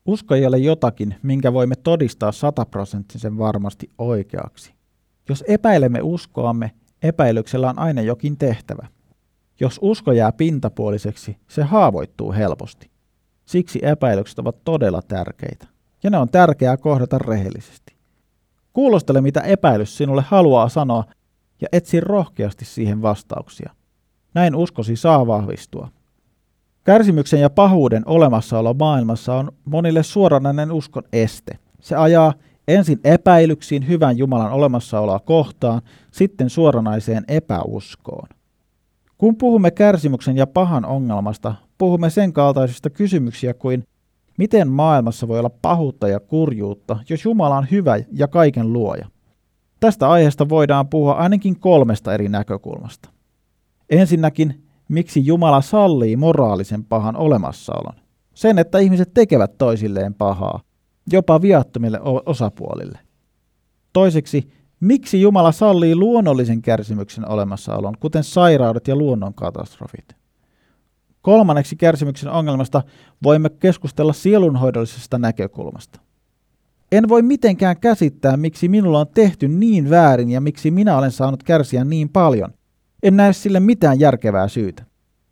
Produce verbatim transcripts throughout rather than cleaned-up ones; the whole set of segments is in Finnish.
Usko ei ole jotakin, minkä voimme todistaa sataprosenttisen varmasti oikeaksi. Jos epäilemme uskoamme, epäilyksellä on aina jokin tehtävä. Jos usko jää pintapuoliseksi, se haavoittuu helposti. Siksi epäilykset ovat todella tärkeitä, ja ne on tärkeää kohdata rehellisesti. Kuulostele, mitä epäilys sinulle haluaa sanoa, ja etsi rohkeasti siihen vastauksia. Näin uskosi saa vahvistua. Kärsimyksen ja pahuuden olemassaolo maailmassa on monille suoranainen uskon este. Se ajaa ensin epäilyksiin hyvän Jumalan olemassaoloa kohtaan, sitten suoranaiseen epäuskoon. Kun puhumme kärsimyksen ja pahan ongelmasta, puhumme sen kaltaisista kysymyksiä kuin miten maailmassa voi olla pahuutta ja kurjuutta, jos Jumala on hyvä ja kaiken luoja. Tästä aiheesta voidaan puhua ainakin kolmesta eri näkökulmasta. Ensinnäkin, miksi Jumala sallii moraalisen pahan olemassaolon? Sen, että ihmiset tekevät toisilleen pahaa, jopa viattomille osapuolille. Toiseksi, miksi Jumala sallii luonnollisen kärsimyksen olemassaolon, kuten sairaudet ja luonnonkatastrofit? Kolmanneksi kärsimyksen ongelmasta voimme keskustella sielunhoidollisesta näkökulmasta. En voi mitenkään käsittää, miksi minulla on tehty niin väärin ja miksi minä olen saanut kärsiä niin paljon. En näe sille mitään järkevää syytä.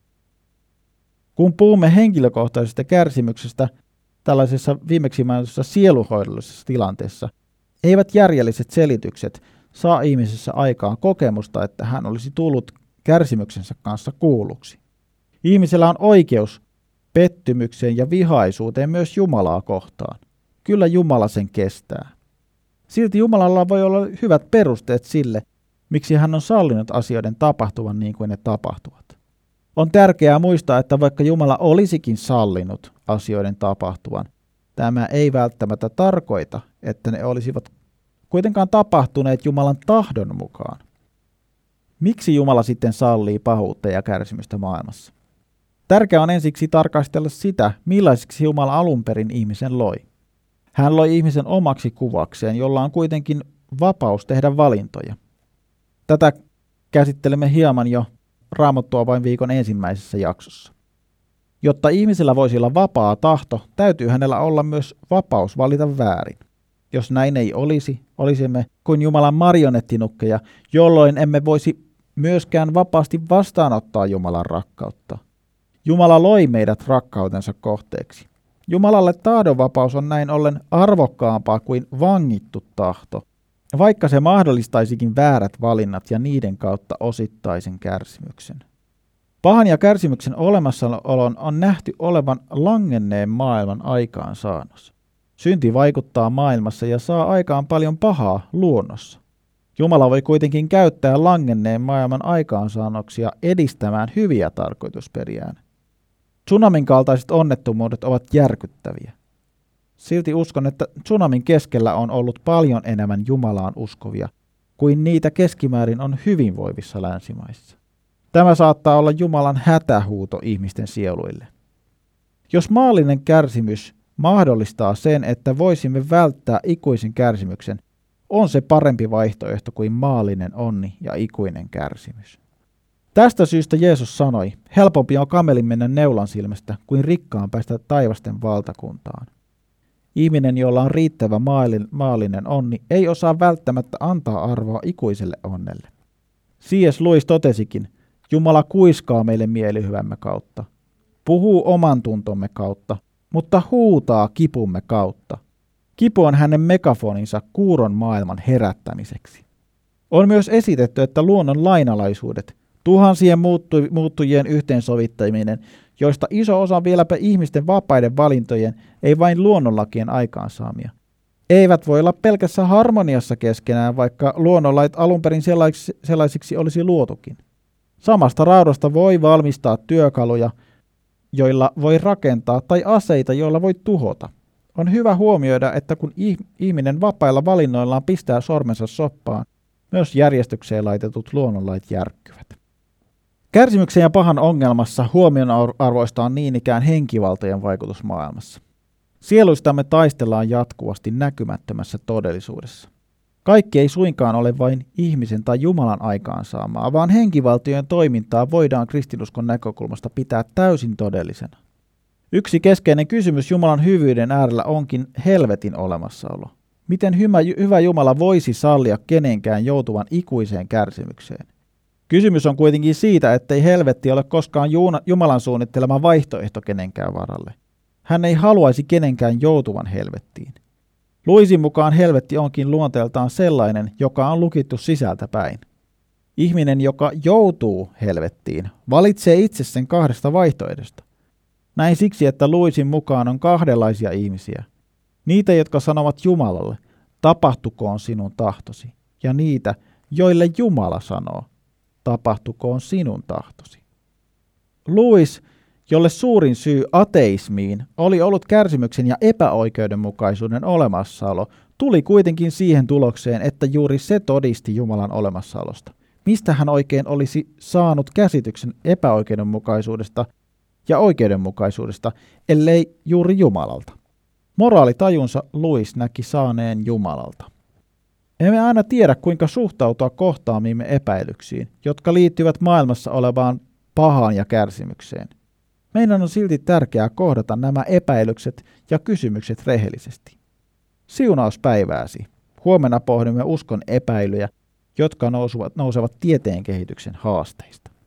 Kun puhumme henkilökohtaisesta kärsimyksestä tällaisessa viimeksi mainitussa sielunhoidollisessa tilanteessa, eivät järjelliset selitykset saa ihmisessä aikaan kokemusta, että hän olisi tullut kärsimyksensä kanssa kuulluksi. Ihmisellä on oikeus pettymykseen ja vihaisuuteen myös Jumalaa kohtaan. Kyllä Jumala sen kestää. Silti Jumalalla voi olla hyvät perusteet sille, miksi hän on sallinut asioiden tapahtuvan niin kuin ne tapahtuvat. On tärkeää muistaa, että vaikka Jumala olisikin sallinut asioiden tapahtuvan, tämä ei välttämättä tarkoita, että ne olisivat kuitenkaan tapahtuneet Jumalan tahdon mukaan. Miksi Jumala sitten sallii pahuutta ja kärsimystä maailmassa? Tärkeää on ensiksi tarkastella sitä, millaiseksi Jumala alun perin ihmisen loi. Hän loi ihmisen omaksi kuvakseen, jolla on kuitenkin vapaus tehdä valintoja. Tätä käsittelemme hieman jo Raamattua vain viikon ensimmäisessä jaksossa. Jotta ihmisellä voisi olla vapaa tahto, täytyy hänellä olla myös vapaus valita väärin. Jos näin ei olisi, olisimme kuin Jumalan marionettinukkeja, jolloin emme voisi myöskään vapaasti vastaanottaa Jumalan rakkautta. Jumala loi meidät rakkautensa kohteeksi. Jumalalle tahdonvapaus on näin ollen arvokkaampaa kuin vangittu tahto, vaikka se mahdollistaisikin väärät valinnat ja niiden kautta osittaisen kärsimyksen. Pahan ja kärsimyksen olemassaolon on nähty olevan langenneen maailman aikaansaannos. Synti vaikuttaa maailmassa ja saa aikaan paljon pahaa luonnossa. Jumala voi kuitenkin käyttää langenneen maailman aikaansaannoksia edistämään hyviä tarkoitusperiään. Tsunamin kaltaiset onnettomuudet ovat järkyttäviä. Silti uskon, että tsunamin keskellä on ollut paljon enemmän Jumalaan uskovia kuin niitä keskimäärin on hyvinvoivissa länsimaissa. Tämä saattaa olla Jumalan hätähuuto ihmisten sieluille. Jos maallinen kärsimys mahdollistaa sen, että voisimme välttää ikuisen kärsimyksen, on se parempi vaihtoehto kuin maallinen onni ja ikuinen kärsimys. Tästä syystä Jeesus sanoi, helpompi on kamelin mennä neulan silmästä kuin rikkaan päästä taivasten valtakuntaan. Ihminen, jolla on riittävä maallinen onni, ei osaa välttämättä antaa arvoa ikuiselle onnelle. C S Lewis totesikin, Jumala kuiskaa meille mielihyvämme kautta, puhuu oman tuntomme kautta, mutta huutaa kipumme kautta. Kipu on hänen megafoninsa kuuron maailman herättämiseksi. On myös esitetty, että luonnon lainalaisuudet, tuhansien muuttu- muuttujien yhteensovittaminen, joista iso osa on vieläpä ihmisten vapaiden valintojen, ei vain luonnonlakien aikaansaamia, eivät voi olla pelkässä harmoniassa keskenään, vaikka luonnonlait alun perin sellaisiksi, sellaisiksi olisi luotukin. Samasta raudasta voi valmistaa työkaluja, joilla voi rakentaa, tai aseita, joilla voi tuhota. On hyvä huomioida, että kun ihminen vapailla valinnoillaan pistää sormensa soppaan, myös järjestykseen laitetut luonnonlait järkkyvät. Kärsimyksen ja pahan ongelmassa huomionarvoista on niin ikään henkivaltojen vaikutus maailmassa. Sieluistamme taistellaan jatkuvasti näkymättömässä todellisuudessa. Kaikki ei suinkaan ole vain ihmisen tai Jumalan aikaansaamaa, vaan henkivaltojen toimintaa voidaan kristinuskon näkökulmasta pitää täysin todellisena. Yksi keskeinen kysymys Jumalan hyvyyden äärellä onkin helvetin olemassaolo. Miten hyvä Jumala voisi sallia kenenkään joutuvan ikuiseen kärsimykseen? Kysymys on kuitenkin siitä, ettei helvetti ole koskaan Jumalan suunnittelema vaihtoehto kenenkään varalle. Hän ei haluaisi kenenkään joutuvan helvettiin. Lewisin mukaan helvetti onkin luonteeltaan sellainen, joka on lukittu sisältä päin. Ihminen, joka joutuu helvettiin, valitsee itse sen kahdesta vaihtoehdosta. Näin siksi, että Lewisin mukaan on kahdenlaisia ihmisiä. Niitä, jotka sanovat Jumalalle, tapahtukoon sinun tahtosi, ja niitä, joille Jumala sanoo, tapahtukoon sinun tahtosi. Lewis, jolle suurin syy ateismiin oli ollut kärsimyksen ja epäoikeudenmukaisuuden olemassaolo, tuli kuitenkin siihen tulokseen, että juuri se todisti Jumalan olemassaolosta. Mistä hän oikein olisi saanut käsityksen epäoikeudenmukaisuudesta ja oikeudenmukaisuudesta, ellei juuri Jumalalta? Moraalitajunsa Lewis näki saaneen Jumalalta. Emme aina tiedä, kuinka suhtautua kohtaamiimme epäilyksiin, jotka liittyvät maailmassa olevaan pahaan ja kärsimykseen. Meidän on silti tärkeää kohdata nämä epäilykset ja kysymykset rehellisesti. Siunaus päivääsi. Huomenna pohdimme uskon epäilyjä, jotka nousevat, nousevat tieteen kehityksen haasteista.